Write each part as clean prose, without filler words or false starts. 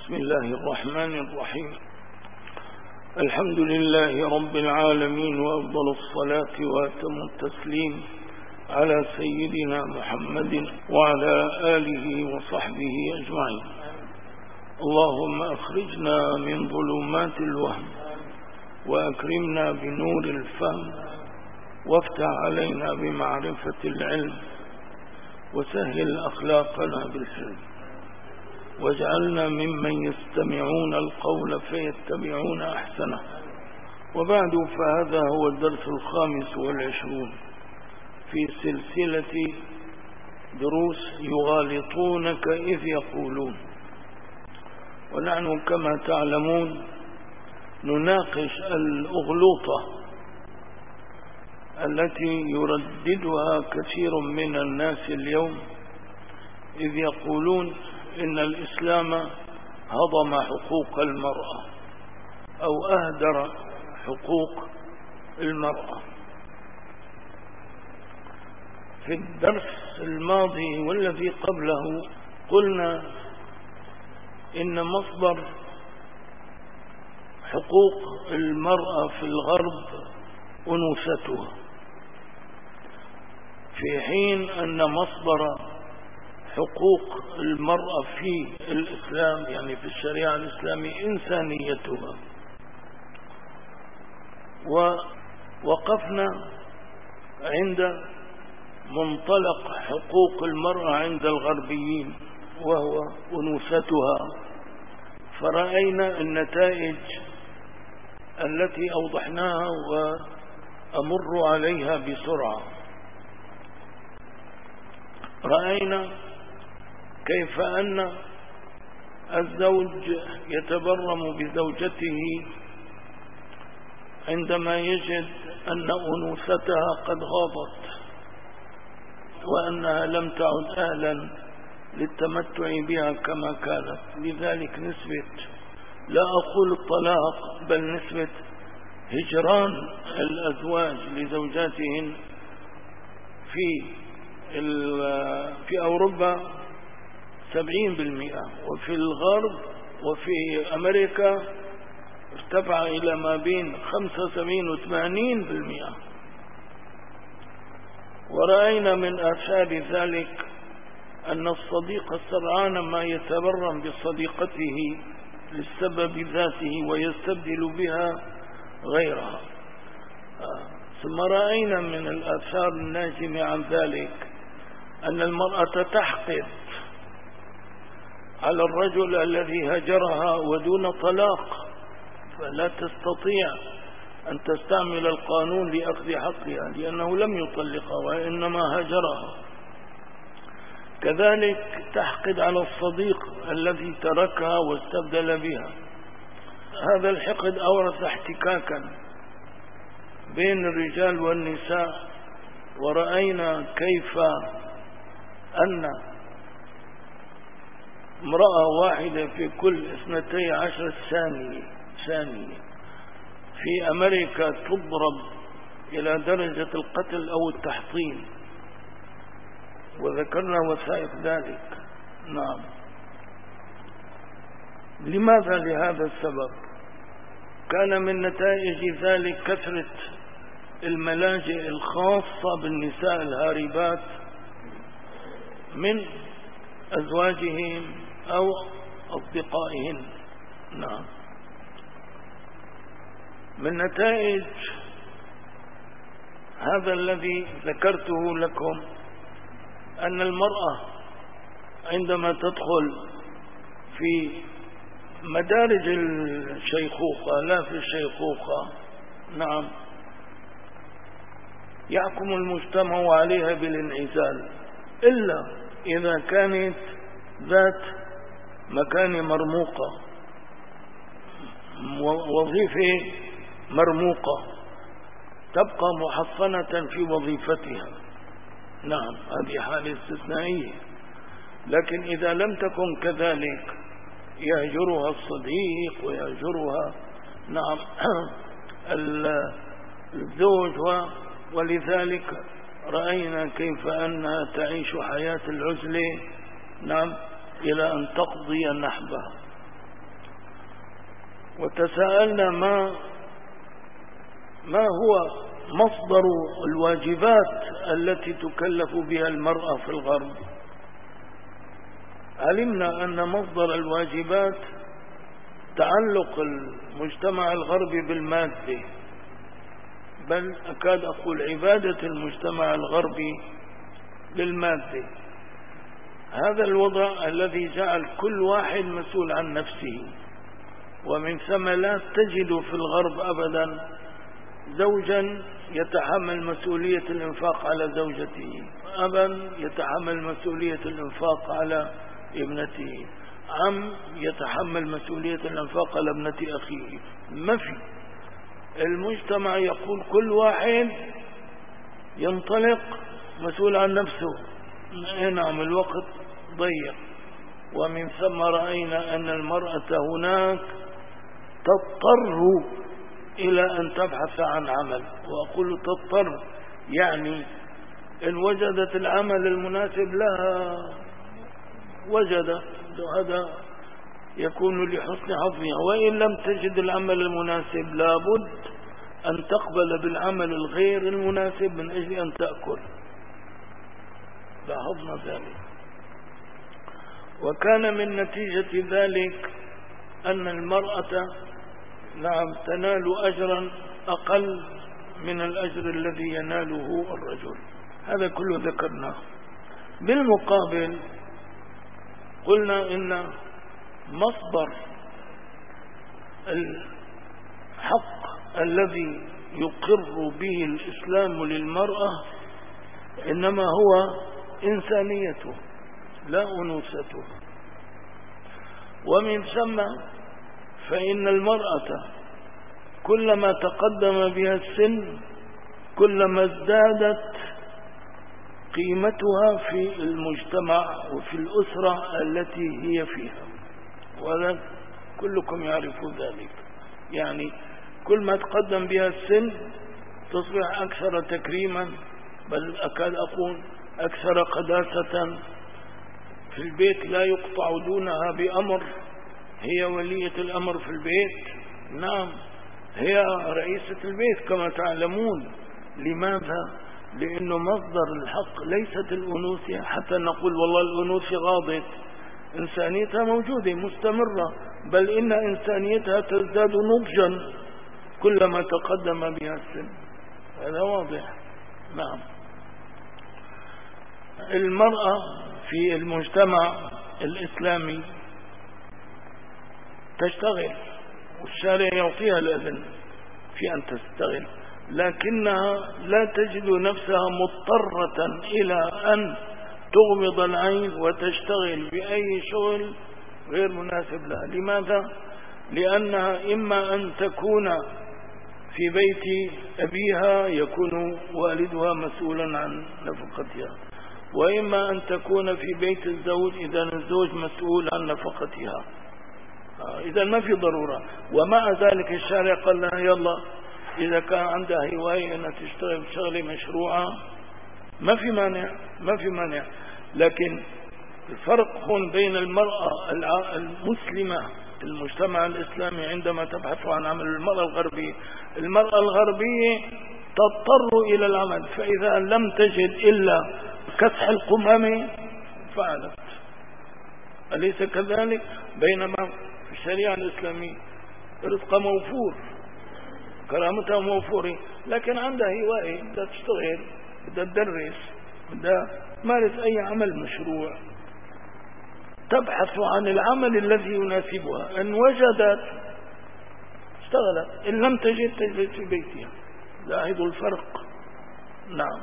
بسم الله الرحمن الرحيم. الحمد لله رب العالمين، وأفضل الصلاة وأتم التسليم على سيدنا محمد وعلى آله وصحبه أجمعين. اللهم أخرجنا من ظلمات الوهم وأكرمنا بنور الفهم، وافتح علينا بمعرفة العلم، وسهل أخلاقنا بالحلم، واجعلنا ممن يستمعون القول فيتبعون أحسنه. وبعد، فهذا هو الدرس 25 في سلسلة دروس يغالطونك إذ يقولون. ونحن كما تعلمون نناقش الأغلوطة التي يرددها كثير من الناس اليوم، إذ يقولون إن الإسلام هضم حقوق المرأة أو أهدر حقوق المرأة. في الدرس الماضي والذي قبله قلنا إن مصدر حقوق المرأة في الغرب أنوثتها، في حين أن مصدر حقوق المرأة في الإسلام، يعني في الشريعة الإسلامية، إنسانيتها. ووقفنا عند منطلق حقوق المرأة عند الغربيين وهو أنوثتها، فرأينا النتائج التي أوضحناها وأمر عليها بسرعة. رأينا كيف أن الزوج يتبرم بزوجته عندما يجد أن أنوثتها قد غابت وأنها لم تعد أهلا للتمتع بها كما كانت. لذلك نسبة، لا أقول الطلاق، بل نسبة هجران الأزواج لزوجاتهن في أوروبا 70%، وفي الغرب وفي أمريكا ارتفع إلى ما بين 75 و 80%. ورأينا من آثار ذلك أن الصديق السرعان ما يتبرم بصديقته للسبب ذاته ويستبدل بها غيرها. ثم رأينا من الآثار الناجمة عن ذلك أن المرأة تحقد على الرجل الذي هجرها ودون طلاق، فلا تستطيع أن تستعمل القانون لأخذ حقها لأنه لم يطلقها وإنما هجرها. كذلك تحقد على الصديق الذي تركها واستبدل بها. هذا الحقد أورث احتكاكا بين الرجال والنساء. ورأينا كيف أن امرأة واحدة في كل 12 ثانية في أمريكا تضرب إلى درجة القتل أو التحطيم، وذكرنا وثائق ذلك. نعم. لماذا؟ لهذا السبب. كان من نتائج ذلك كثرة الملاجئ الخاصة بالنساء الهاربات من أزواجهم أو أصدقائهن. نعم. من نتائج هذا الذي ذكرته لكم أن المرأة عندما تدخل في مدارج الشيخوخة، لا في الشيخوخة، نعم، يحكم المجتمع عليها بالانعزال، إلا إذا كانت ذات مكان مرموقة، وظيفة مرموقة، تبقى محصنة في وظيفتها. نعم، هذه حالة استثنائية. لكن إذا لم تكن كذلك يهجرها الصديق ويهجرها، نعم، الزوج. ولذلك رأينا كيف أنها تعيش حياة العزلة، نعم، إلى أن تقضي نحبها. وتساءلنا ما هو مصدر الواجبات التي تكلف بها المرأة في الغرب. علمنا أن مصدر الواجبات تعلق المجتمع الغربي بالمادة، بل أكاد أقول عبادة المجتمع الغربي للمادة. هذا الوضع الذي جعل كل واحد مسؤول عن نفسه، ومن ثم لا تجد في الغرب أبدا زوجا يتحمل مسؤولية الإنفاق على زوجته، أبا يتحمل مسؤولية الإنفاق على ابنته، عم يتحمل مسؤولية الإنفاق على ابنة أخيه. ما في. المجتمع يقول كل واحد ينطلق مسؤول عن نفسه. نعم، الوقت ضيق، ومن ثم رأينا أن المرأة هناك تضطر إلى أن تبحث عن عمل. وأقول تضطر يعني إن وجدت العمل المناسب لها وجدت، هذا يكون لحسن حظها، وإن لم تجد العمل المناسب لابد أن تقبل بالعمل الغير المناسب من أجل أن تأكل. لاحظنا ذلك. وكان من نتيجة ذلك أن المرأة نعم تنال أجرا أقل من الأجر الذي يناله الرجل. هذا كله ذكرناه. بالمقابل قلنا إن مصدر الحق الذي يقر به الإسلام للمرأة إنما هو إنسانيته لا أنوثته. ومن ثم فإن المرأة كلما تقدم بها السن كلما ازدادت قيمتها في المجتمع وفي الأسرة التي هي فيها، وهذا كلكم يعرفون ذلك. يعني كل ما تقدم بها السن تصبح أكثر تكريما، بل أكاد أقول أكثر قداسة. في البيت لا يقطع دونها بأمر، هي ولية الأمر في البيت. نعم، هي رئيسة البيت كما تعلمون. لماذا؟ لأنه مصدر الحق ليست الأنوثة حتى نقول والله الأنوثة غاضت، إنسانيتها موجودة مستمرة، بل إن إنسانيتها تزداد نضجا كلما تقدم بها السن. هذا واضح. نعم، المرأة في المجتمع الإسلامي تشتغل، والشارع يعطيها الأذن في أن تشتغل، لكنها لا تجد نفسها مضطرة إلى أن تغمض العين وتشتغل بأي شغل غير مناسب لها. لماذا؟ لأنها إما أن تكون في بيت أبيها يكون والدها مسؤولا عن نفقتها، وإما أن تكون في بيت الزوج إذا الزوج مسؤول عن نفقتها. إذا ما في ضرورة. ومع ذلك الشارع قال لها يلا إذا كان عندها هواية أنها تشتغل شغلة مشروعة ما في مانع. لكن الفرق هون بين المرأة المسلمة المجتمع الإسلامي عندما تبحث عن عمل المرأة الغربية تضطر إلى العمل، فإذا لم تجد إلا كسح القمامة فعلت. أليس كذلك؟ بينما في الشريعة الإسلامية رزقها موفور، كرامتها موفورة، لكن عندها هواية بدها تشتغل، بدها تدرس، بدها تمارس أي عمل مشروع، تبحث عن العمل الذي يناسبها. إن وجدت اشتغلت، إن لم تجد تجلس في بيتها. لاحظوا الفرق. نعم،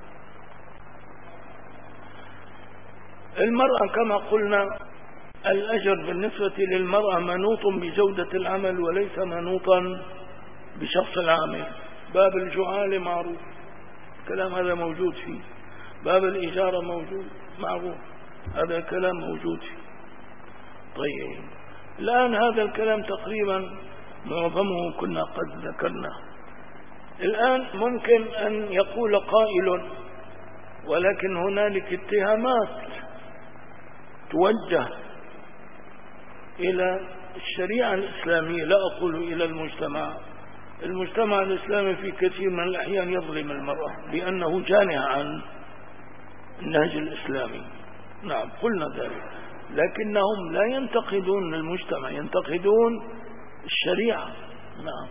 المرأة كما قلنا الأجر بالنسبة للمرأة منوط بجودة العمل وليس منوطا بشخص العامل. باب الجعالة معروف، كلام هذا موجود فيه. باب الإجارة موجود معروف، هذا كلام موجود فيه. طيب، الآن هذا الكلام تقريبا معظمه كنا قد ذكرناه. الآن ممكن أن يقول قائل ولكن هنالك اتهامات توجه إلى الشريعة الإسلامية، لا أقول إلى المجتمع الإسلامي في كثير من الأحيان يظلم المرأة لأنه جانع عن النهج الإسلامي. نعم قلنا ذلك، لكنهم لا ينتقدون المجتمع، ينتقدون الشريعة. نعم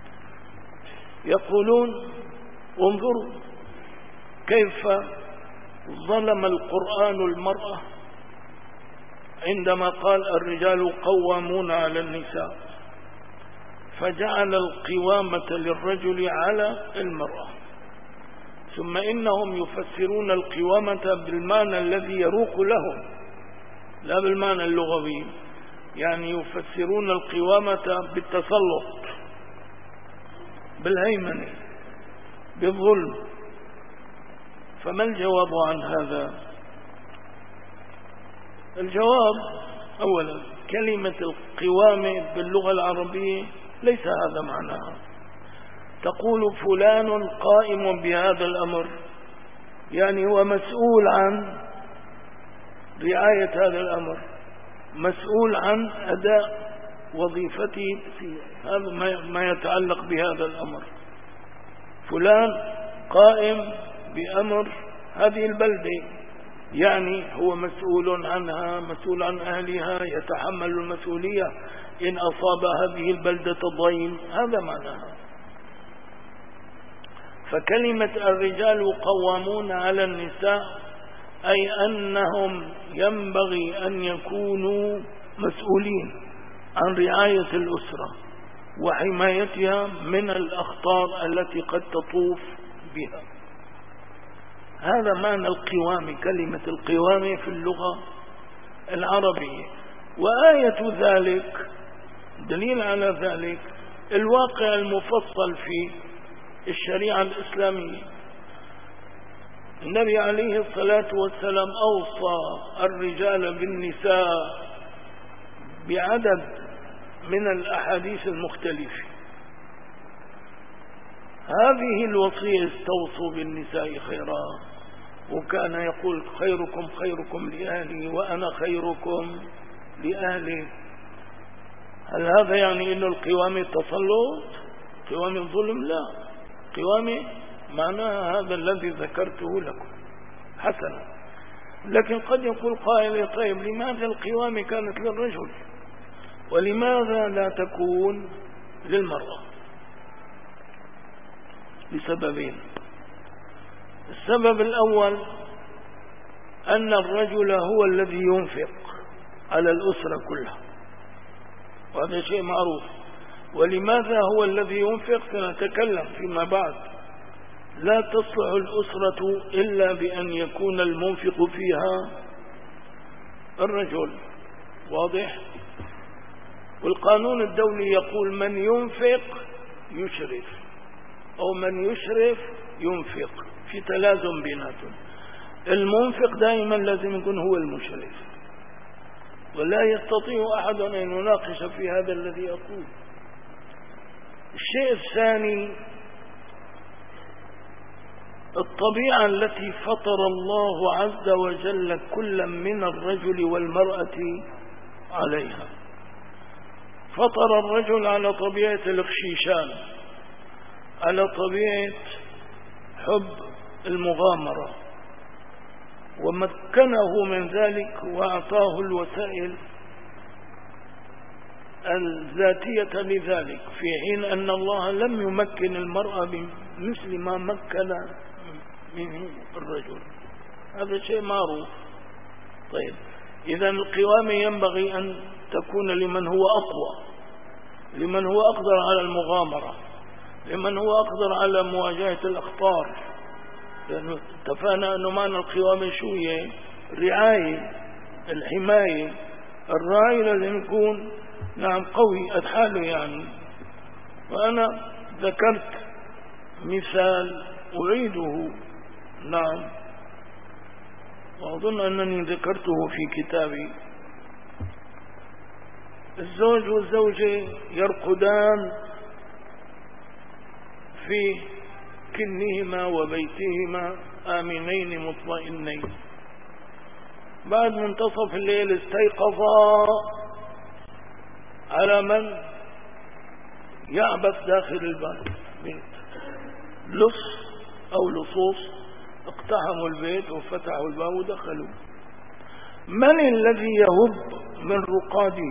يقولون انظروا كيف ظلم القرآن المرأة عندما قال الرجال قوامون على النساء، فجعل القوامة للرجل على المرأة، ثم إنهم يفسرون القوامة بالمعنى الذي يروق لهم لا بالمعنى اللغوي، يعني يفسرون القوامة بالتسلط، بالهيمنة، بالظلم. فما الجواب عن هذا؟ الجواب أولا كلمة القوامة باللغة العربية ليس هذا معناها. تقول فلان قائم بهذا الأمر، يعني هو مسؤول عن رعاية هذا الأمر، مسؤول عن أداء وظيفته في هذا ما يتعلق بهذا الأمر. فلان قائم بأمر هذه البلدة، يعني هو مسؤول عنها، مسؤول عن أهلها، يتحمل المسؤولية إن أصاب هذه البلدة ضيم، هذا معناها. فكلمة الرجال قوامون على النساء أي أنهم ينبغي أن يكونوا مسؤولين عن رعاية الأسرة وحمايتها من الأخطار التي قد تطوف بها. هذا معنى القوامة، كلمة القوامة في اللغة العربية. وآية ذلك دليل على ذلك الواقع المفصل في الشريعة الإسلامية. النبي عليه الصلاة والسلام أوصى الرجال بالنساء بعدد من الأحاديث المختلفة. هذه الوصية استوصوا بالنساء خيرا، وكان يقول خيركم خيركم لأهلي وأنا خيركم لأهلي. هل هذا يعني أن القوامة تسلط؟ قوامة الظلم؟ لا، قوامة معناها هذا الذي ذكرته لكم. حسنا، لكن قد يقول قائل طيب لماذا القوامة كانت للرجل ولماذا لا تكون للمرأة؟ لسببين. السبب الأول أن الرجل هو الذي ينفق على الأسرة كلها، وهذا شيء معروف. ولماذا هو الذي ينفق سنتكلم فيما بعد. لا تصلح الأسرة إلا بأن يكون المنفق فيها الرجل، واضح؟ والقانون الدولي يقول من ينفق يشرف، أو من يشرف ينفق، في تلازم بيناتهم. المنفق دائما لازم يكون هو المشرف، ولا يستطيع أحد أن يناقش في هذا الذي أقول. الشيء الثاني الطبيعة التي فطر الله عز وجل كل من الرجل والمرأة عليها. فطر الرجل على طبيعة الاخشيشان، على طبيعة حب المغامرة، ومكنه من ذلك وأعطاه الوسائل الذاتية لذلك، في حين أن الله لم يمكن المرأة مثل ما مكن منه الرجل. هذا شيء معروف. طيب، إذا القوامة ينبغي أن تكون لمن هو أقوى، لمن هو أقدر على المغامرة، لمن هو أقدر على مواجهة الأخطار. لأنه اتفقنا أنه معنى القوامة شو هي؟ الرعاية، الحماية. الراعي لازم يكون نعم قوي أدحاله يعني. وأنا ذكرت مثال أعيده، نعم، وأظن أنني ذكرته في كتابي. الزوج والزوجة يرقدان في كنهما وبيتهما آمنين مطمئنين. بعد منتصف الليل استيقظا إلى من يعبث داخل البيت، لص أو لصوص اقتحموا البيت وفتحوا الباب ودخلوا. من الذي يهب من رقاده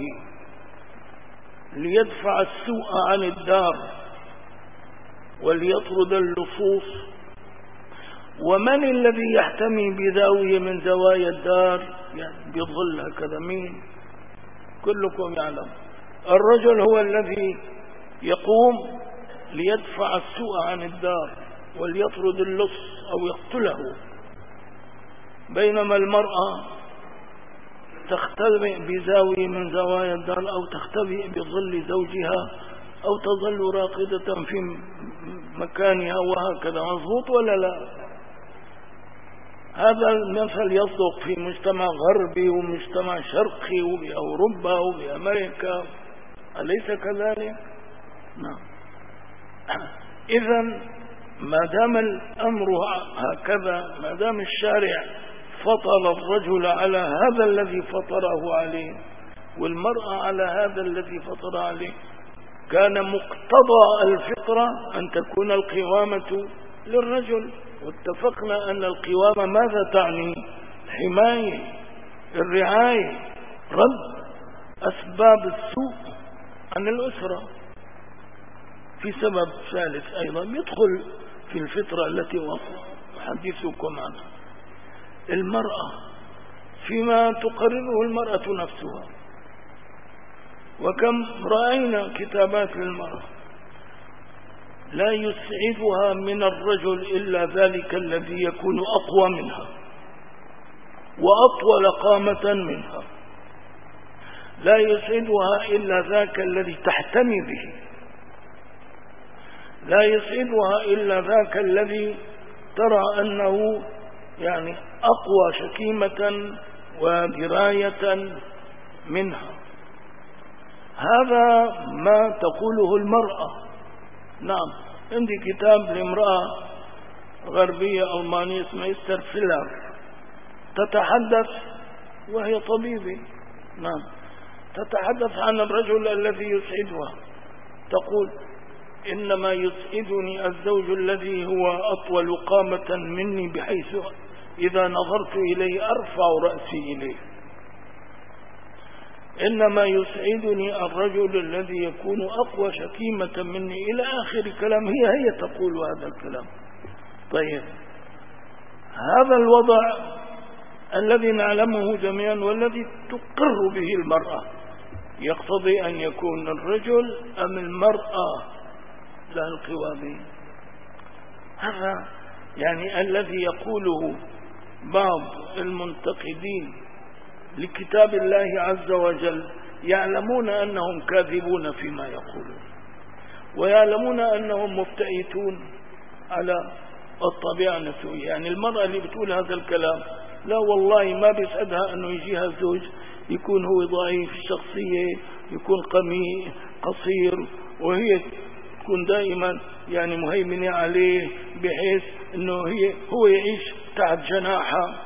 ليدفع السوء عن الدار وليطرد اللصوص؟ ومن الذي يحتمي بزاوية من زوايا الدار يعني بظل هكذا؟ مين؟ كلكم يعلم. الرجل هو الذي يقوم ليدفع السوء عن الدار وليطرد اللص أو يقتله، بينما المرأة تختبئ بزاوية من زوايا الدار أو تختبئ بظل زوجها أو تظل راقدة في مكانها وهكذا. مضبوط ولا لا؟ هذا المثل يصدق في مجتمع غربي ومجتمع شرقي وبأوروبا وبأمريكا، أليس كذلك؟ نعم. إذن ما دام الأمر هكذا، ما دام الشارع فطر الرجل على هذا الذي فطره عليه والمرأة على هذا الذي فطر عليه، كان مقتضى الفطرة أن تكون القوامة للرجل. واتفقنا أن القوامة ماذا تعني؟ الحماية، الرعاية، رد أسباب السوء عن الأسرة. في سبب ثالث أيضا يدخل في الفطرة التي أحدثكم عنها، المرأة فيما تقرره المرأة نفسها. وكم رأينا كتابات للمرأة لا يسعدها من الرجل إلا ذلك الذي يكون أقوى منها وأطول قامة منها، لا يسعدها إلا ذاك الذي تحتمي به، لا يسعدها إلا ذاك الذي ترى أنه يعني أقوى شكيمة ودراية منها. هذا ما تقوله المرأة. نعم، عندي كتاب لامرأة غربية ألمانية اسمها إستر فيلر، تتحدث وهي طبيبة، نعم، تتحدث عن الرجل الذي يسعدها. تقول: إنما يسعدني الزوج الذي هو أطول قامة مني بحيث إذا نظرت إليه أرفع رأسي إليه. إنما يسعدني الرجل الذي يكون أقوى شكيمة مني، إلى آخر كلام. هي تقول هذا الكلام. طيب، هذا الوضع الذي نعلمه جميعا والذي تقر به المرأة يقتضي أن يكون الرجل أم المرأة له القوامين. هذا يعني الذي يقوله بعض المنتقدين لكتاب الله عز وجل، يعلمون أنهم كاذبون فيما يقولون، ويعلمون أنهم مفتئتون على الطبيعة النسوية. يعني المرأة اللي بتقول هذا الكلام لا والله ما بيسعدها أنه يجيها زوج يكون هو ضعيف الشخصية، يكون قصير، وهي تكون دائما يعني مهيمنة عليه بحيث أنه هو يعيش تحت جناحها.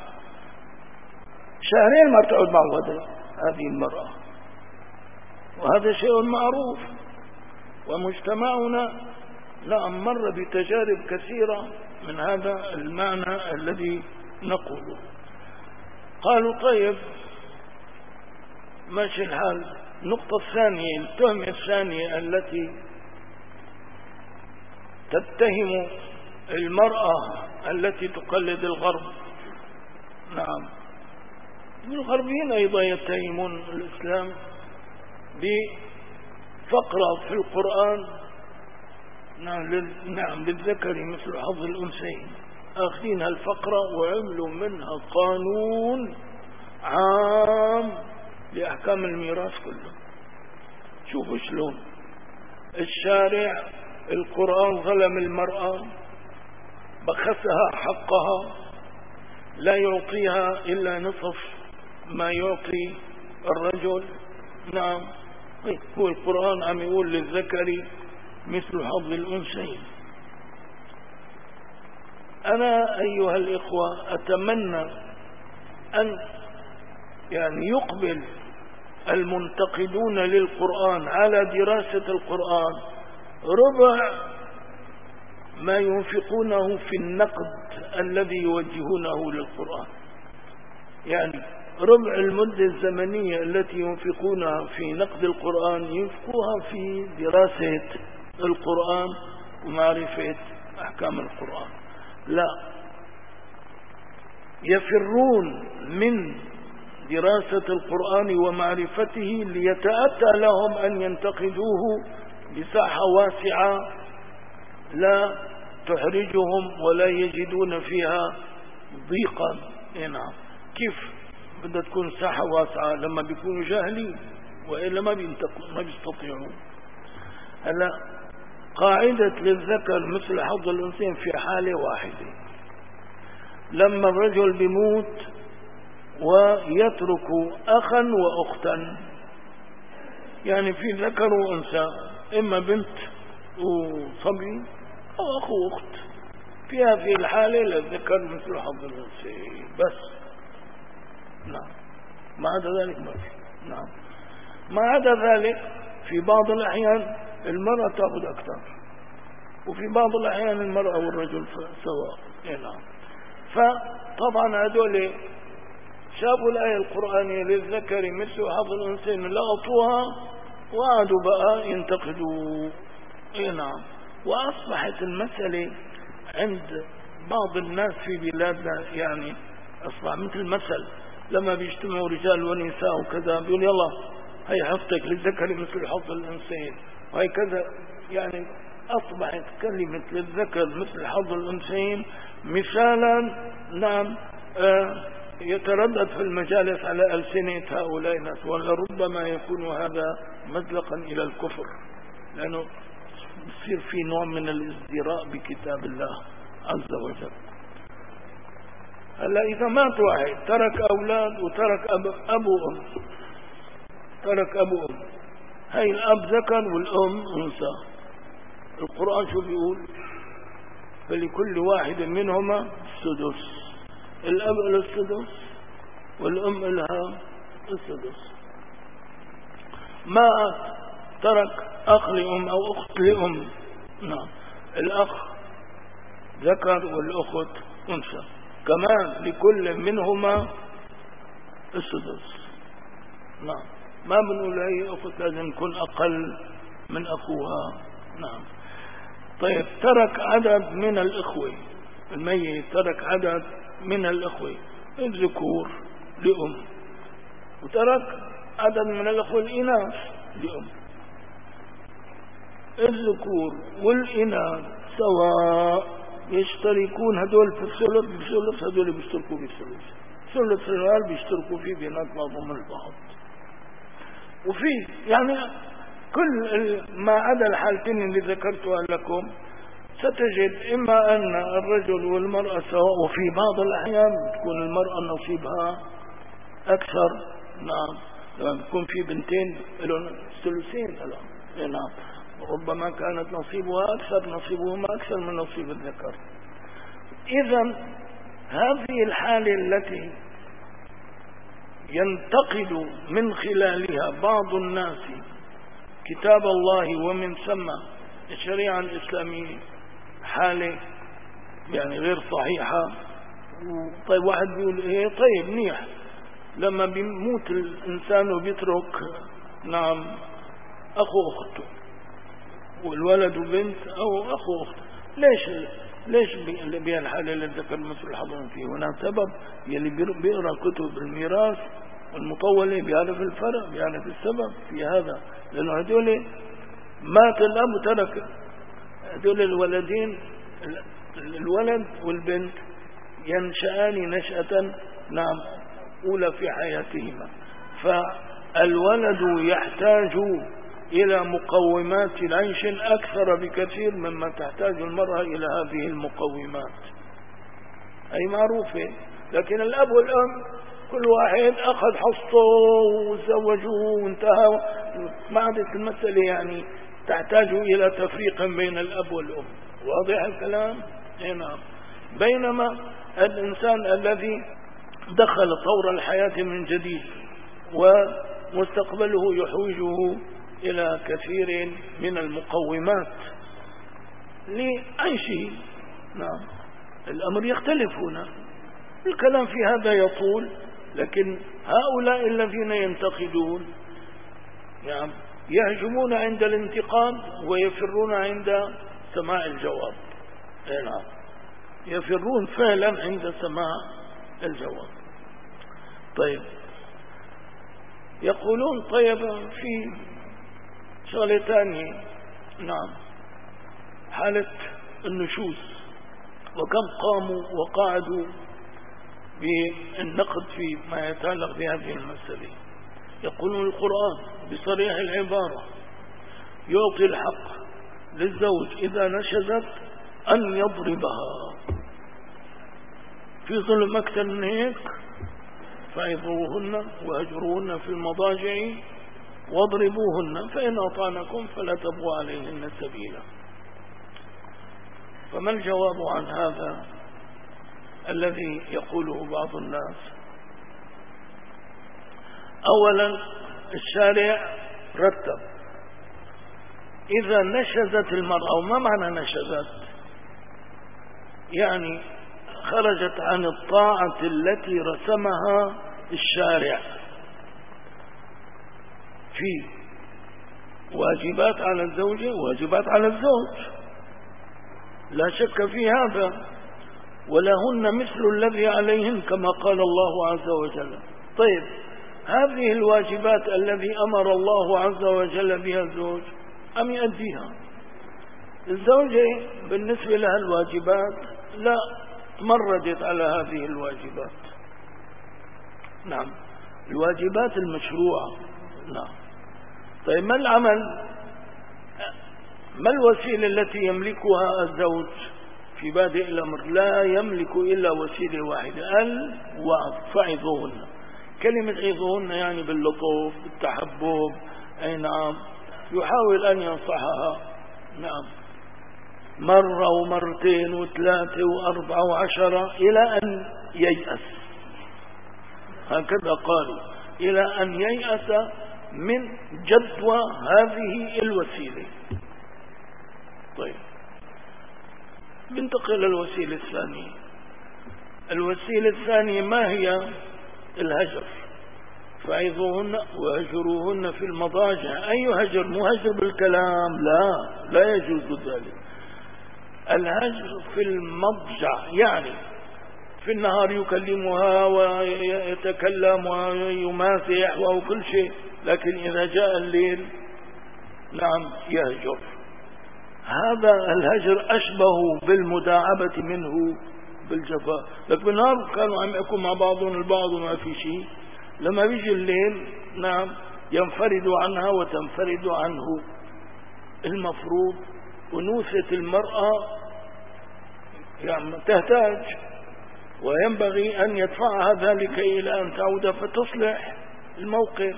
شهرين ما بتقعد معه هذه المرأة، وهذا شيء معروف. ومجتمعنا نعم مر بتجارب كثيرة من هذا المعنى الذي نقوله. قالوا: طيب ماشي الحال. النقطة الثانية، التهمة الثانية التي تتهم المرأة التي تقلد الغرب. نعم، الغربيين أيضا يتهمون الإسلام بفقرة في القرآن، نعم، للذكر مثل حظ الأنثيين. آخذين هالفقرة وعملوا منها قانون عام لأحكام الميراث كله. شوفوا شلون الشارع، القرآن ظلم المرأة، بخسها حقها، لا يعطيها إلا نصف ما يعطي الرجل. نعم، هو القرآن عم يقول للذكر مثل حظ الأنثيين. أنا أيها الإخوة أتمنى أن يعني يقبل المنتقدون للقرآن على دراسة القرآن ربع ما ينفقونه في النقد الذي يوجهونه للقرآن. يعني ربع المدة الزمنية التي ينفقونها في نقد القرآن ينفقوها في دراسة القرآن ومعرفة أحكام القرآن. لا، يفرون من دراسة القرآن ومعرفته ليتأتى لهم أن ينتقدوه بساحة واسعة لا تحرجهم ولا يجدون فيها ضيقا. نعم، كيف بدها تكون ساحة واسعة لما بيكونوا جاهلين وإلا ما بيستطيعون. هلا قاعدة للذكر مثل حظ الأنثيين في حالة واحدة، لما الرجل بيموت ويترك أخا وأختا، يعني في ذكر وأنثى، إما بنت وصبي أو أخو وأخت، في هذه الحالة للذكر مثل حظ الأنثيين بس. نعم، ما عدا ذلك ما في. نعم، ما عدا ذلك في بعض الأحيان المرأة تأخذ أكثر، وفي بعض الأحيان المرأة والرجل سواء. نعم، فطبعا هذول شافوا الآية القرآنية للذكر مثل حظ الأنثيين لقطوها وقعدوا بقى ينتقدوا. نعم، وأصبحت المسألة عند بعض الناس في بلادنا يعني أصبح مثل مثل، لما بيجتمعوا رجال ونساء وكذا بيقول يلا هي حفتك للذكر مثل حظ الأنثيين وهي كذا. يعني أصبحت كلمة للذكر مثل حظ الأنثيين مثالا نعم يتردد في المجالس على ألسنة هؤلاء الناس، ولربما يكون هذا مزلقا إلى الكفر، لأنه يصير في نوع من الازدراء بكتاب الله عز وجل. هلا إذا مات واحد ترك أولاد وترك أبو أم، ترك أبو أم، هاي الأب ذكر والأم أنثى، القرآن شو بيقول؟ فلكل واحد منهما السدس، الأب له السدس والأم لها السدس. ما ترك أخ لأم أو أخت لأم، نعم، الأخ ذكر والأخت أنثى، كمان لكل منهما السدس. نعم، ما بنقول هي أخت لازم يكون أقل من أخوها. نعم، طيب ترك عدد من الإخوة، الميت ترك عدد من الإخوة الذكور لأم، وترك عدد من الإخوة الإناث لأم. الذكور والإناث سواء يشتركون، هدول في الثلث هدول بيشتركوا بالثلث، ثلث الرجال بيشتركوا فيه بينات بعضهم البعض. وفي يعني كل ما عدا الحالتين اللي ذكرتها لكم ستجد إما أن الرجل والمرأة سواء، وفي بعض الأحيان تكون المرأة نصيبها أكثر. نعم، لما يكون في بنتين لهم ثلثين. نعم، ربما كانت نصيبها أكثر، نصيبهما أكثر من نصيب الذكر. إذن هذه الحالة التي ينتقد من خلالها بعض الناس كتاب الله ومن ثم الشريعة الإسلامية حالة يعني غير صحيحة. طيب واحد بيقول ايه، طيب منيح لما بيموت الإنسان وبيترك نعم أخو أخته والولد وبنت أو أخو أخته، ليش بهالحالة اللي ذكر مثل الحضن فيه؟ هنا سبب، يلي بيقرأ كتب الميراث المطولة بيعرف الفرق، بيعرف السبب في هذا، لأنه هدول مات الأب وترك هدول الولدين، الولد والبنت ينشأان نشأة نعم أولى في حياتهما، فالولد يحتاج إلى مقومات العيش أكثر بكثير مما تحتاج المرأة إلى هذه المقومات، أي معروفة. لكن الأب والأم كل واحد أخذ حصته وزوجوه وانتهى، ما عادت المسألة يعني تحتاج إلى تفريق بين الأب والأم. واضح الكلام؟ نعم. بينما الإنسان الذي دخل طور الحياة من جديد ومستقبله يحوجه إلى كثير من المقومات لعيشه. نعم، الأمر يختلف هنا. الكلام في هذا يطول، لكن هؤلاء الذين ينتقدون نعم يهجمون عند الانتقاد ويفرون عند سماع الجواب. نعم، يفرون فعلا عند سماع الجواب. طيب، يقولون طيب في شغلة ثانية، نعم، حالة النشوز، وكم قاموا وقعدوا بالنقد في ما يتعلق بهذه المسألة. يقولون القرآن بصريح العبارة يعطي الحق للزوج إذا نشزت أن يضربها، في ظلم أكثر من هيك فعظوهن وهجروهن في المضاجع واضربوهن فإن أطعنكم فلا تبغوا عليهن سبيلا. فما الجواب عن هذا الذي يقوله بعض الناس؟ أولا، الشارع رتب إذا نشزت المرأة. وما معنى نشزت؟ يعني خرجت عن الطاعة التي رسمها الشارع في واجبات على الزوجة وواجبات على الزوج، لا شك في هذا، ولهن مثل الذي عليهن كما قال الله عز وجل. طيب، هذه الواجبات الذي أمر الله عز وجل بها الزوج أم يؤديها؟ الزوجة بالنسبة لها الواجبات لا مردت على هذه الواجبات. نعم، الواجبات المشروعة. نعم. طيب، ما العمل، ما الوسيلة التي يملكها الزوج في بادئ الأمر؟ لا يملك إلا وسيلة واحدة، الوعظ. فعظوهن. كلمة عظوهن يعني باللطف، بالتحبب. أي نعم، يحاول أن ينصحها. نعم، مرة ومرتين وثلاثة وأربعة وعشرة إلى أن ييأس. هكذا قالوا، إلى أن ييأس من جدوى هذه الوسيلة. طيب، بنتقل للوسيلة الثانية. الوسيلة الثانية ما هي؟ الهجر. فعظوهن وهجروهن في المضاجع. أي هجر؟ مو هجر بالكلام، لا يجوز ذلك. الهجر في المضجع، يعني في النهار يكلمها ويتكلم ويمازح وكل شيء، لكن إذا جاء الليل نعم يهجر. هذا الهجر أشبه بالمداعبة منه بالجفاء. لكن بالنهار كانوا عم يحكوا مع بعضهم البعض وما في شيء، لما بيجي الليل نعم ينفرد عنها وتنفرد عنه. المفروض أنوثة المرأة يعني تحتاج، وينبغي أن يدفعها ذلك إلى أن تعود فتصلح الموقف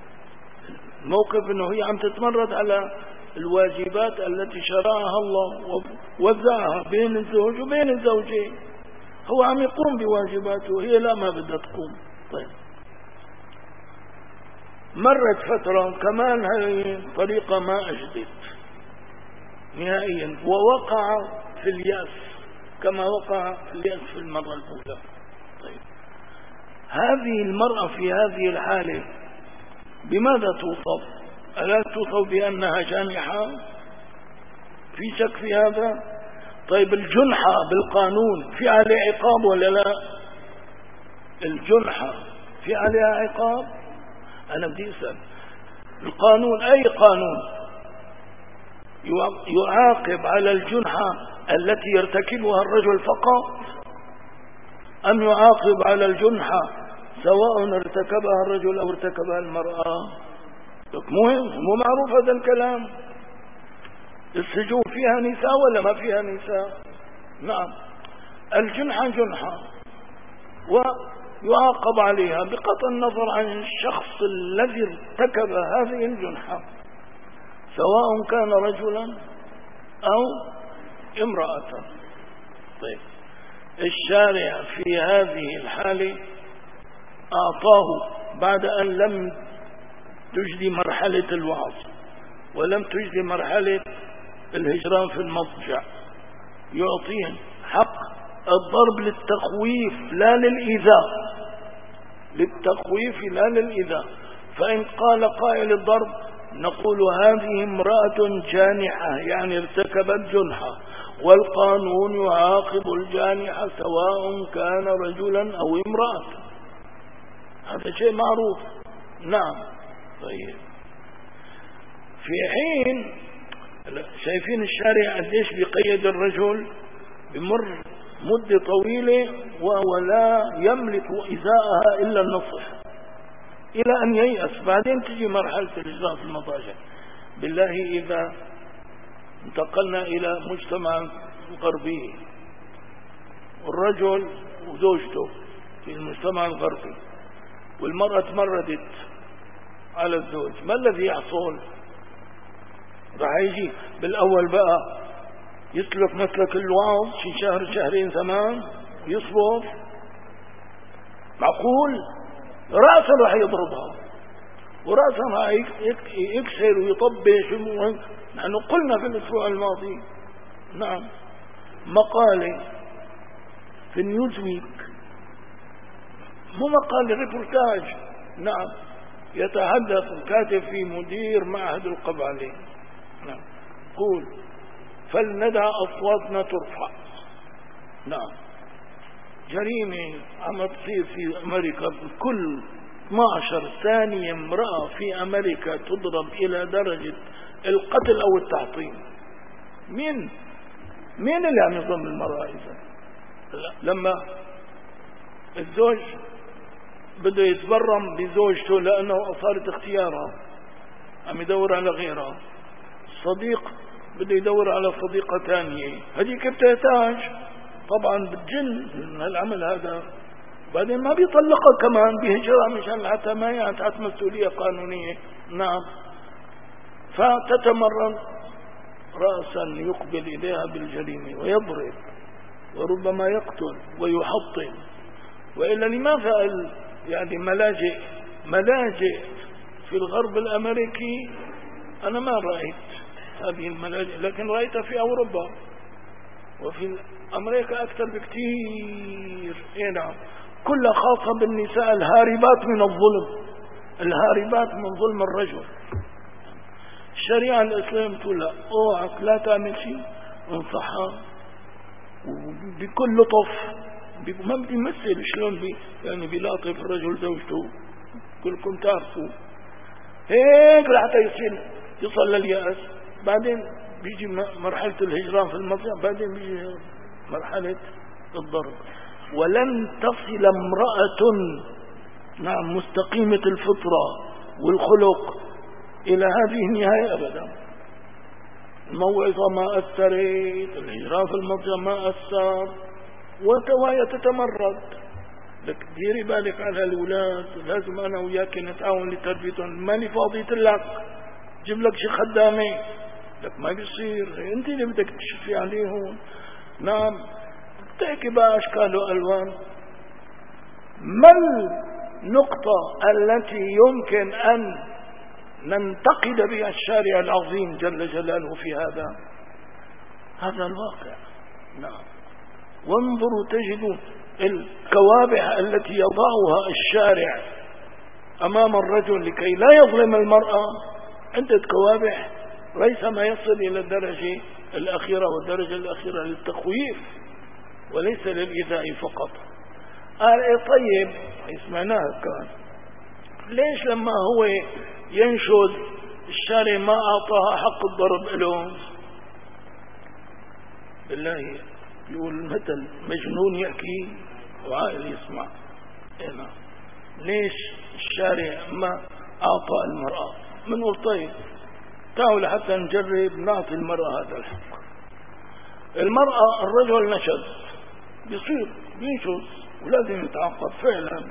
أنه هي عم تتمرد على الواجبات التي شرعها الله ووزعها بين الزوج وبين الزوجين. هو عم يقوم بواجباته وهي لا، ما بدها تقوم. طيب، مرت فترة كمان هذه طريقة ما أجدت نهائيا، ووقع في اليأس كما وقع في اليأس في المرة الأولى. طيب، هذه المرأة في هذه الحالة بماذا توصف؟ ألا توصف بأنها جانحة؟ في شك في هذا؟ طيب، الجنحة بالقانون في عليها عقاب ولا لا؟ الجنحة في عليها عقاب؟ أنا بدي أسأل، القانون أي قانون يعاقب على الجنحة التي يرتكبها الرجل فقط، أم يعاقب على الجنحة سواء ارتكبها الرجل أو ارتكبها المرأة؟ مو معروف هذا الكلام. السجون فيها نساء ولا ما فيها نساء؟ نعم، الجنحة جنحة ويعاقب عليها بقطع النظر عن الشخص الذي ارتكب هذه الجنحة، سواء كان رجلا أو امرأة. طيب، الشارع في هذه الحالة أعطاه بعد أن لم تجدي مرحلة الوعظ ولم تجدي مرحلة الهجران في المضجع. يعطيهم حق الضرب للتخويف لا للإيذاء، للتخويف لا للإيذاء. فإن قال قائل الضرب نقول هذه امرأة جانحة يعني ارتكبت جنحة، والقانون يعاقب الجانحة سواء كان رجلا أو امرأة، هذا شيء معروف. نعم. طيب في حين شايفين الشارع قديش بيقيد الرجل، بمر مدة طويلة وهو لا يملك إزاءها إلا النصح إلى أن ييأس، بعدين تجي مرحلة الإجراء في المضاجع. بالله إذا انتقلنا إلى مجتمع غربي، الرجل وزوجته في المجتمع الغربي والمرأة تمردت على الزوج، ما الذي يحصل؟ راح يجي بالأول بقى يسلك مسلك الوعظ في شهر شهرين زمان يصبر، معقول؟ رأسا راح يضربها ورأسا راح يكسر ويطبش. نحن قلنا في الأسبوع الماضي نعم مقالة في نيوزويك، مو مقالة، ريبورتاج، نعم، يتحدث الكاتب في مدير معهد القبالة، نعم، قول فلندع أصواتنا ترفع. نعم، جريمة عم تصير في أمريكا، كل 12 ثانية امرأة في أمريكا تضرب إلى درجة القتل أو التعطيل. مين اللي عم يظلم المرأة إذا؟ لما الزوج بده يتبرم بزوجته لأنه صارت اختيارها، عم يدور على غيرها، صديق بده يدور على صديقة ثانية، هذيك بتحتاج طبعا بتجن من العمل هذا، بعدين ما بيطلقها كمان، بيهجرها مشان حتى ما يعتعت مسؤولية قانونية. نعم، فتتمرن رأسا يقبل إليها بالجريمة ويضرب وربما يقتل ويحطم. وإلا لماذا يعني ملاجئ في الغرب الأمريكي؟ أنا ما رأيت هذه الملاجئ، لكن رأيتها في أوروبا وفي أمريكا أكثر بكثير. نعم، كلها خاصة بالنساء الهاربات من الظلم، الهاربات من ظلم الرجل. الشريعة الإسلام تقول لا، اوعك لا تعمل شيء، انصحها بكل لطف، ما بدي يمثل شلون يعني بيلاطف الرجل زوجته، كلكم تعرفوا هيك لحتى يصل لليأس. بعدين بيجي مرحلة الهجران في المضجع، بعدين بيجي مرحلة الضرب. ولن تصل امرأة نعم مستقيمة الفطرة والخلق إلى هذه النهاية أبدا. الموعظة ما أثرت، الهجران في المضجع ما أثر، وهي تتمرد. لك ديري بالك على الأولاد، لازم أنا وياك نتعاون لتربيتهم، ماني فاضي لك جيب لك شي خدامة، لك ما بيصير، انت اللي بدك تشفي عليهم. نعم، تحكي بقى أشكال وألوان. ما النقطة التي يمكن أن ننتقد بها الشارع العظيم جل جلاله في هذا الواقع؟ نعم، وانظروا تجدوا الكوابح التي يضعها الشارع أمام الرجل لكي لا يظلم المرأة. عدة كوابح ليس ما يصل إلى الدرجة الأخيرة، والدرجة الأخيرة للتخويف وليس للإيذاء فقط. طيب اسمعناها كان ليش لما هو ينشد الشارع ما أعطاها حق الضرب له؟ بالله يقول مثل مجنون يحكي وعاقل يسمع. هنا ليش الشارع ما أعطى المرأة؟ منقول طيب تعالوا لحتى نجرب نعطي المرأة هذا الحق. المرأة الرجل نشد بيصير بينشد ولازم يتعاقب فعلا.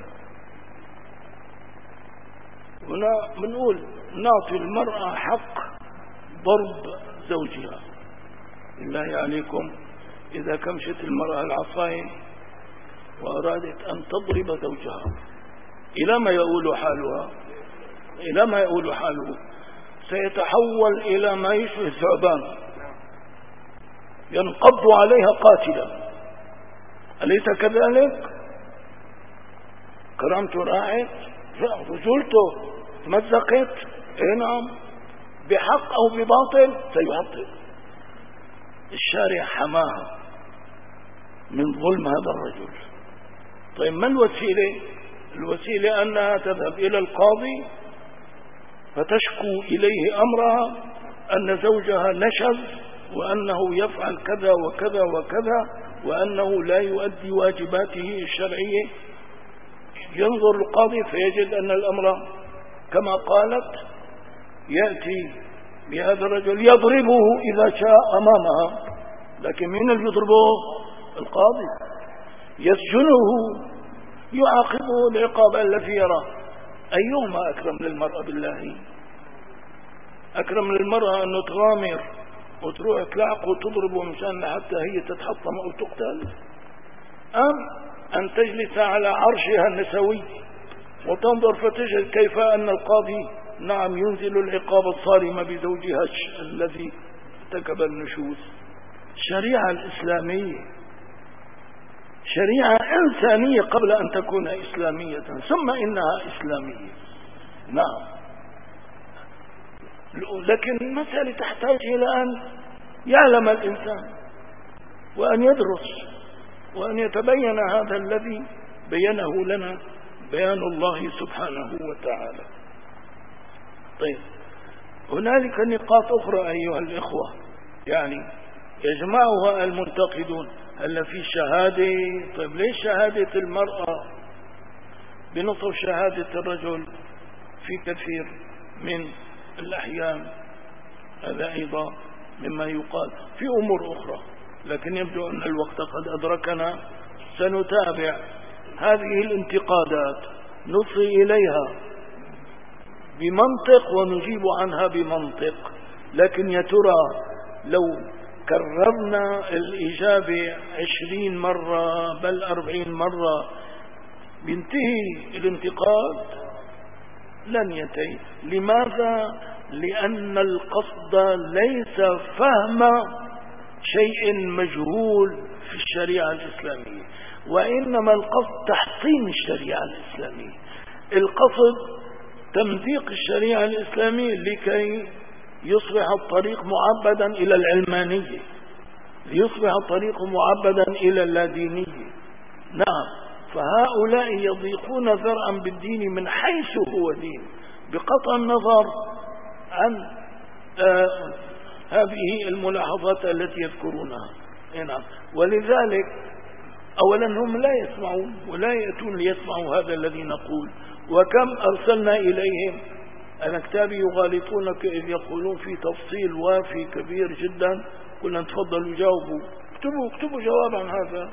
هنا بنقول نعطي المرأة حق ضرب زوجها. بالله عليكم إذا كمشت المرأة العصاية وأرادت أن تضرب زوجها إلى ما يقول حالها؟ إلى ما يقول حاله، سيتحول إلى ما يشبه الثعبان ينقض عليها قاتلا. أليس كذلك؟ كرامته راحت، رجولته تمزقت. نعم، بحق أو بباطل سيحطم. الشارع حماها من ظلم هذا الرجل. طيب ما الوسيلة؟ الوسيلة أنها تذهب إلى القاضي فتشكو إليه أمرها أن زوجها نشز، وأنه يفعل كذا وكذا وكذا، وأنه لا يؤدي واجباته الشرعية. ينظر القاضي فيجد أن الأمر كما قالت، يأتي بهذا الرجل يضربه إذا شاء أمامها، لكن من اللي يضربه؟ القاضي. يسجنه، يعاقبه العقاب الذي يراه. أيهما أكرم للمرأة بالله؟ أكرم للمرأة أنه تغامر وتروح تلعق وتضربه مشان حتى هي تتحطم أو تقتل، أم أن تجلس على عرشها النسوي وتنظر فتجد كيف أن القاضي نعم ينزل العقاب الصارم بزوجها الذي ارتكب النشوز؟ الشريعة الإسلامية شريعة إنسانية قبل أن تكون إسلامية، ثم إنها إسلامية. نعم، لكن المسألة تحتاج إلى أن يعلم الإنسان وأن يدرس وأن يتبين هذا الذي بينه لنا بيان الله سبحانه وتعالى. طيب، هنالك نقاط أخرى أيها الإخوة يعني يجمعها المنتقدون. هل في شهادة؟ طيب ليش شهادة المرأة بنصف شهادة الرجل في كثير من الأحيان؟ هذا أيضا مما يقال في أمور أخرى، لكن يبدو أن الوقت قد أدركنا. سنتابع هذه الانتقادات، نصغي إليها بمنطق ونجيب عنها بمنطق. لكن يا ترى لو كررنا الإجابة 20 مرة بل 40 مرة بينتهي الانتقاد؟ لن ينتهي. لماذا؟ لأن القصد ليس فهم شيء مجهول في الشريعة الإسلامية، وإنما القصد تحطيم الشريعة الإسلامية. القصد تمزيق الشريعة الإسلامية لكي يصبح الطريق معبدا إلى العلمانية، ليصبح الطريق معبدا إلى اللادينية. نعم، فهؤلاء يضيقون ذرعا بالدين من حيث هو دين، بقطع النظر عن هذه الملاحظات التي يذكرونها. نعم، ولذلك أولا هم لا يسمعون ولا يأتون ليسمعوا هذا الذي نقول. وكم أرسلنا إليهم الأكتاب يغالطونك إذ يقولون في تفصيل وافي كبير جدا، قلنا تفضلوا جاوبوا، اكتبوا جوابا عن هذا.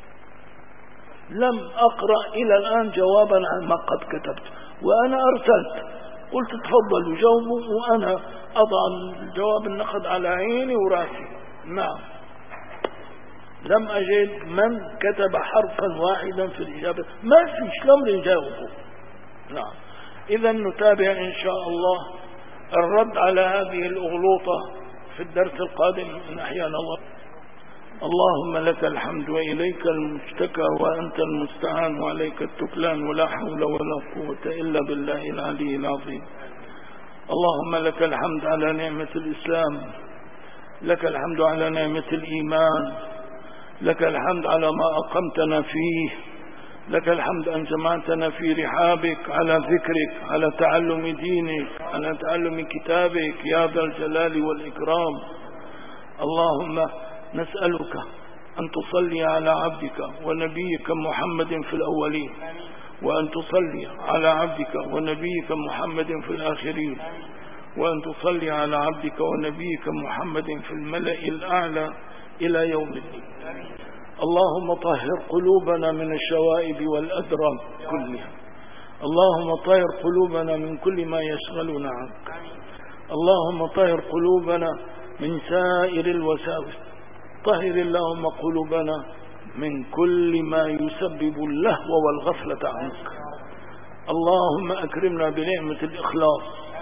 لم أقرأ إلى الآن جوابا عن ما قد كتبت، وأنا أرسلت قلت تفضلوا جاوبوا، وأنا أضع الجواب النقد على عيني وراسي. نعم، لم أجد من كتب حرفا واحدا في الإجابة، ما فيش، لم نجاوبه. نعم، إذا نتابع إن شاء الله الرد على هذه الأغلوطة في الدرس القادم إن أحيانا الله. اللهم لك الحمد وإليك المشتكى وأنت المستعان وعليك التكلان، ولا حول ولا قوة إلا بالله العلي العظيم. اللهم لك الحمد على نعمة الإسلام، لك الحمد على نعمة الإيمان، لك الحمد على ما أقمتنا فيه، لك الحمد أن جمعتنا في رحابك على ذكرك، على تعلم دينك، على تعلم كتابك يا ذا الجلال والإكرام. اللهم نسألك أن تصلي على عبدك ونبيك محمد في الأولين، وأن تصلي على عبدك ونبيك محمد في الآخرين، وأن تصلي على عبدك ونبيك محمد في الملأ الأعلى إلى يوم الدين. اللهم طهر قلوبنا من الشوائب والأدران كلها. اللهم طهر قلوبنا من كل ما يشغلنا عنك. اللهم طهر قلوبنا من سائر الوساوس. طهر اللهم قلوبنا من كل ما يسبب اللهو والغفلة عنك. اللهم أكرمنا بنعمة الإخلاص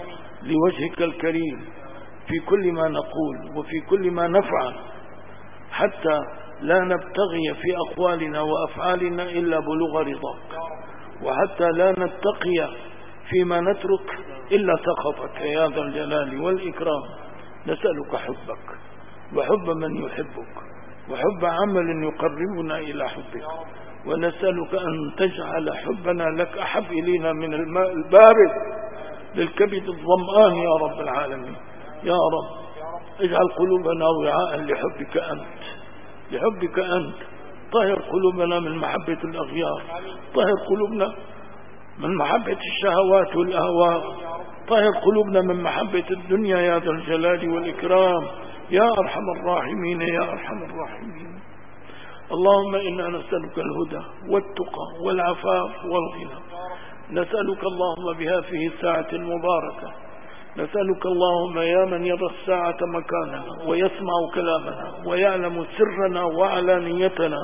لوجهك الكريم في كل ما نقول وفي كل ما نفعل، حتى لا نبتغي في أقوالنا وأفعالنا إلا بلوغ رضاك، وحتى لا نتقي فيما نترك إلا سخطك يا ذا الجلال والإكرام. نسألك حبك وحب من يحبك وحب عمل يقربنا إلى حبك، ونسألك أن تجعل حبنا لك أحب إلينا من الماء البارد للكبد الظمآن يا رب العالمين. يا رب اجعل قلوبنا وعاء لحبك أنت، لحبك أنت. طهر قلوبنا من محبة الأغيار، طهر قلوبنا من محبة الشهوات والأهواء، طهر قلوبنا من محبة الدنيا يا ذا الجلال والإكرام يا أرحم الراحمين يا أرحم الراحمين. اللهم إنا نسألك الهدى والتقى والعفاف والغنى. نسألك اللهم بهذه الساعة المباركة، نسألك اللهم يا من يرى الساعة مكاننا ويسمع كلامنا ويعلم سرنا وعلانيتنا،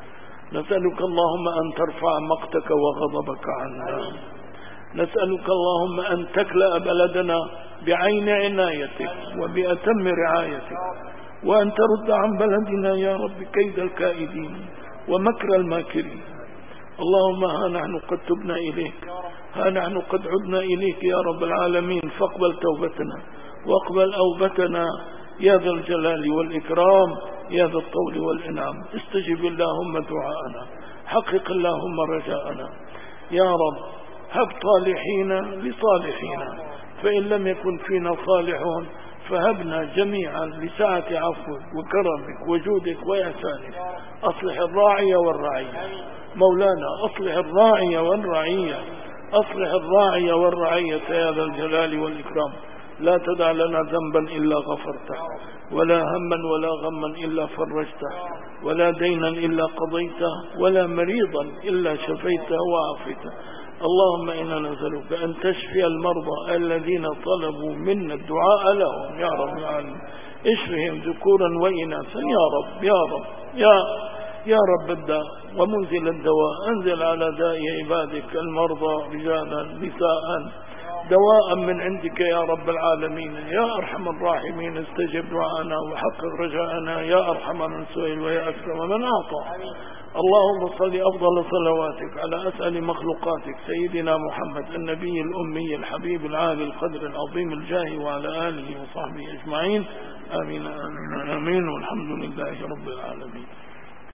نسألك اللهم أن ترفع مقتك وغضبك عنا. نسألك اللهم أن تكلأ بلدنا بعين عنايتك وبأتم رعايتك، وأن ترد عن بلدنا يا رب كيد الكائدين ومكر الماكرين. اللهم ها نحن قد تبنا إليك، ها نحن قد عدنا إليك يا رب العالمين، فاقبل توبتنا واقبل أوبتنا يا ذا الجلال والإكرام يا ذا الطول والإنعام. استجب اللهم دعاءنا، حقق اللهم رجاءنا يا رب. هب طالحين لصالحين، فإن لم يكن فينا صالحون فهبنا جميعا لسعة عفوك وكرمك وجودك وإحسانك. أصلح الراعي والرعية مولانا، أصلح الراعي والرعية، أصلح الراعي والرعية يا ذا الجلال والإكرام. لا تدع لنا ذنبا إلا غفرته، ولا هما ولا غما إلا فرجته، ولا دينا إلا قضيته، ولا مريضا إلا شفيته وعافيته. اللهم إنا نسألك أن تشفي المرضى الذين طلبوا منا الدعاء لهم يا رب العالمين، اشفهم ذكورا وإناثا يا رب يا رب يا رب الداء ومنزل الدواء. انزل على داء عبادك المرضى رجالا نساء دواء من عندك يا رب العالمين يا أرحم الراحمين. استجب دعانا وحقق رجاءنا يا أرحم من سئل ويا أكرم من أعطى. اللهم صل أفضل صلواتك على أسأل مخلوقاتك سيدنا محمد النبي الأمي الحبيب العالي القدر العظيم الجاه، وعلى آله وصحبه أجمعين. آمين آمين آمين، والحمد لله رب العالمين.